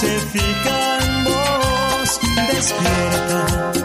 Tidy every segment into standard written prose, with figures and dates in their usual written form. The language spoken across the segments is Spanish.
se fija en vos. Despierta,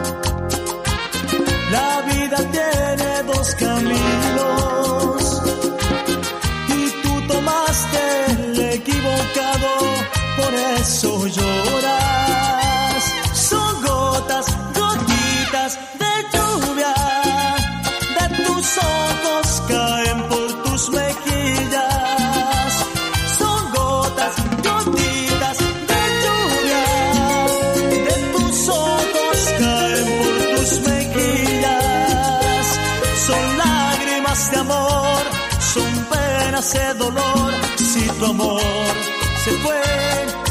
la vida tiene dos caminos y tú tomaste el equivocado, por eso lloras. Son gotas, gotitas de lluvia, de tus ojos caen por tus mejillas. Son gotas, gotitas de lluvia, de tus ojos caen por tus mejillas. Son lágrimas de amor, son penas de dolor. Si tu amor se fue,